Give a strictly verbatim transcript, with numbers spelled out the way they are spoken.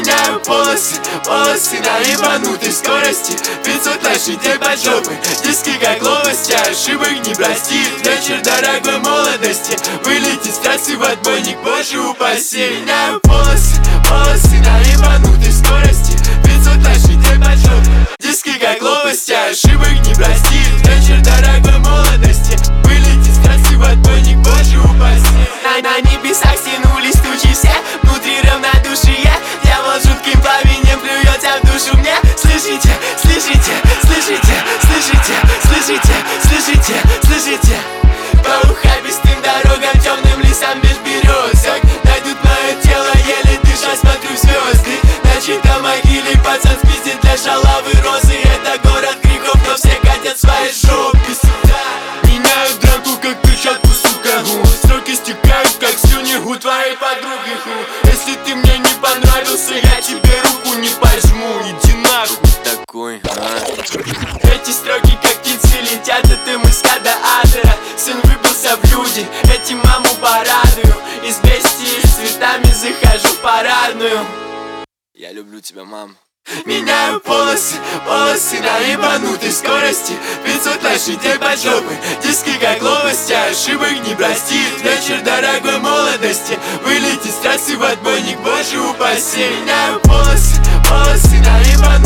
Меняю полосы, полосы на ебанутой скорости. Пятьсот лошадей под жопой, диски как ловости, ошибок не простит вечер дорогой молодости. Вылетит с трассы в отбойник, боже упаси. Меняю полосы, полосы на ебанутой скорости. Пятьсот лошадей под жопой, диски как ловости, ошибок не простит вечер дорогой молодости. Вылетит с трассы в отбойник, боже упаси. На, на небесах стянулись тучи все, внутри равнодушие. Дьявол жутким пламенем плюется в душу мне. Слышите, слышите, слышите, слышите, слышите, слышите, слышите. По ухабистым дорогам, темным лесам без березок найдут мое тело, еле дыша смотрю в звезды. На чьей-то могиле пацан спиздит для шалавы розы. Это город грехов, но все катят свои жопы сюда. Меняют драку, как перчатку, сука. Строки стекают, как слюни у твоей подруги. Если ты мне не понравился, я тебе руку не пожму. Иди нахуй. Такой, а? Эти строки, как птицы, летят от Эмыска до Адера. Сын выбился в люди, этим маму порадую. Из бестии с цветами захожу в парадную. Я люблю тебя, мам. Меняю полосы, полосы на ебанутой скорости. Пятьсот лошадей под жопой, диски как ловости, ошибок не простит вечер дорогой молодости. Вылетит с трассы в отбойник, боже упаси. Меняю полосы, полосы на ебанутой